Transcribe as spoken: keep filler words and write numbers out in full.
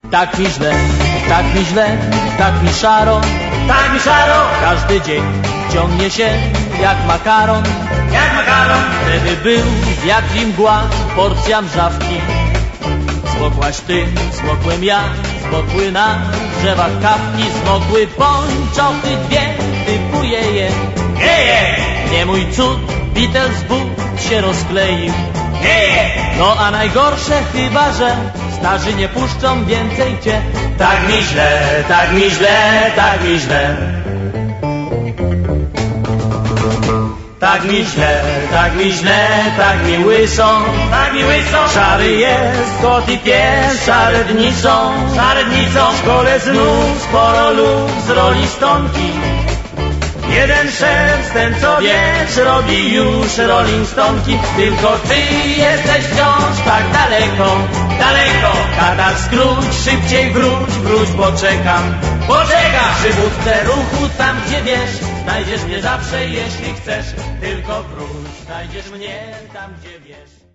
Tak mi źle, tak mi źle, tak mi szaro, tak mi szaro. Każdy dzień ciągnie się jak makaron, jak makaron. Wtedy był wiatr i mgła, porcja mrzawki. Zmokłaś ty, zmokłem ja, zmokły na drzewach kawki, zmokły pończochy dwie, typu jeje. Jeje. Nie mój cud, Beatles but się rozkleił. Jeje. No a najgorsze chyba, że starzy nie puszczą więcej cię. Tak mi źle, tak mi źle, tak mi źle. Tak mi źle, tak mi źle, tak mi łyso, tak mi łyso. Szary jest kot i pies, szare dni są, szare dni są. W szkole znów sporo lub z roli stonki. Jeden szef, ten co wiesz, robi już Rolling Stonki. Tylko ty jesteś wciąż tak daleko, daleko. Katar skróć, szybciej wróć, wróć, bo czekam, poczekam. Przywódcę ruchu tam gdzie wiesz, znajdziesz mnie zawsze jeśli chcesz. Tylko wróć, znajdziesz mnie tam gdzie wiesz.